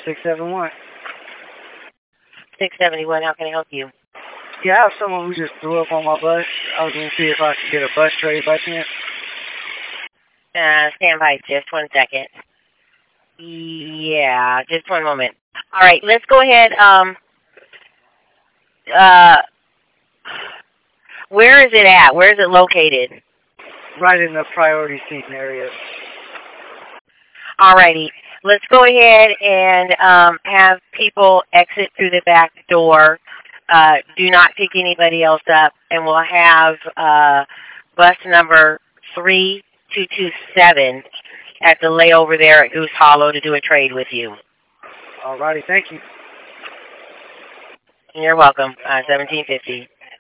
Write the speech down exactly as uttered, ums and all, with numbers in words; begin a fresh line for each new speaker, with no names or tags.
six seven one.
six seventy-one, how can I help you?
Yeah, I have someone who just threw up on my bus. I was going to see if I could get a bus trade by chance.
Uh, stand by just one second. Yeah, just one moment. All right, let's go ahead. Um, uh, where is it at? Where is it located?
Right in the priority seating area.
All righty. Let's go ahead and um, have people exit through the back door. Uh, do not pick anybody else up, and we'll have uh, bus number three two two seven at the layover there at Goose Hollow to do a trade with you.
All righty, thank you.
You're welcome. Uh, seventeen fifty.